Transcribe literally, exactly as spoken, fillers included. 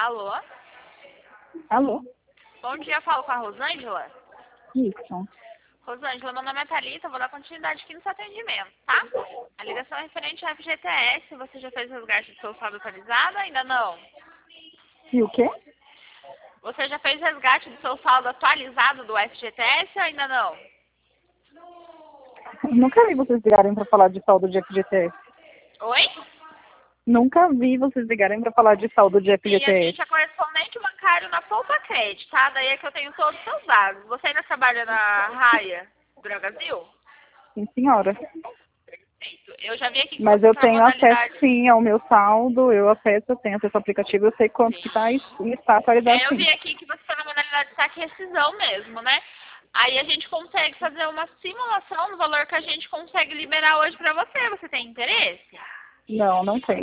Alô? Alô? Bom dia, eu falo com a Rosângela. Isso. Rosângela, meu nome é Thalita, eu vou dar continuidade aqui no seu atendimento, tá? A ligação é referente ao F G T S, você já fez o resgate do seu saldo atualizado? Ainda não? E o quê? Você já fez o resgate do seu saldo atualizado do F G T S ou ainda não? Nunca vi vocês ligarem para falar de saldo de F G T S. Oi? Nunca vi vocês ligarem para falar de saldo de Sim, a F G T S. gente é correspondente bancário na Poupa Credit, tá? Daí é que eu tenho todos os seus dados. Você ainda trabalha na Raia Dragasil? Sim, senhora. Eu já vi aqui que Mas você eu está na tenho acesso modalidade. sim ao meu saldo, eu acesso, eu tenho acesso ao aplicativo, eu sei quanto que está e está atualizado É, eu sim. vi aqui que você está na modalidade de saque e rescisão mesmo, né? Aí a gente consegue fazer uma simulação do valor que a gente consegue liberar hoje para você. Você tem interesse? Não, não tem.